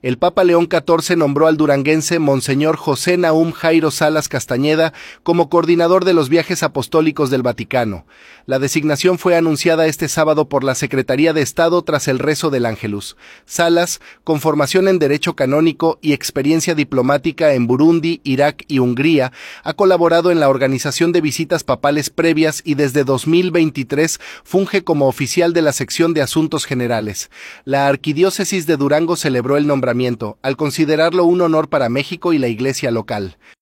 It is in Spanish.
El Papa León XIV nombró al duranguense Monseñor José Nahum Jairo Salas Castañeda como coordinador de los viajes apostólicos del Vaticano. La designación fue anunciada este sábado por la Secretaría de Estado tras el rezo del Ángelus. Salas, con formación en Derecho Canónico y experiencia diplomática en Burundi, Irak y Hungría, ha colaborado en la organización de visitas papales previas y desde 2023 funge como oficial de la sección de Asuntos Generales. La Arquidiócesis de Durango celebró el nombramiento, al considerarlo un honor para México y la Iglesia local.